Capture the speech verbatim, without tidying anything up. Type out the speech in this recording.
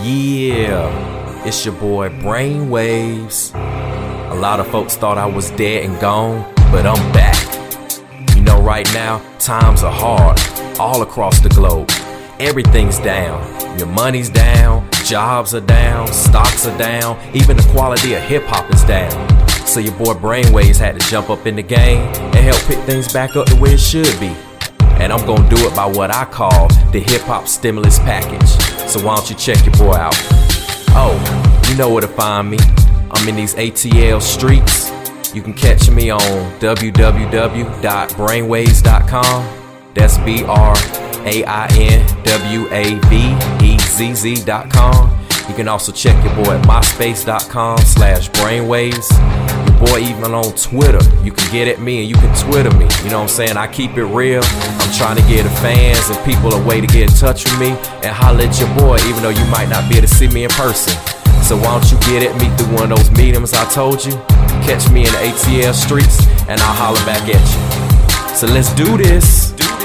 Yeah, it's your boy Brainwaves. A lot of folks thought I was dead and gone, but I'm back. You know, right now, times are hard all across the globe. Everything's down. Your money's down, jobs are down, stocks are down, even the quality of hip-hop is down. So your boy Brainwaves had to jump up in the game and help pick things back up to where it should be. And I'm gonna do it by what I call the hip-hop stimulus package. So why don't you check your boy out? Oh, you know where to find me. I'm in these A T L streets. You can catch me on w w w dot brainwaves dot com. That's B R A I N W A V E Z Z dot com. You can also check your boy at myspace dot com slash brainwaves. Your boy even on Twitter. You can get at me and you can Twitter me. You know what I'm saying? I keep it real. I'm trying to give the fans and people a way to get in touch with me and holler at your boy, even though you might not be able to see me in person. So why don't you get at me through one of those mediums I told you? Catch me in the A T L streets and I'll holler back at you. So let's do this.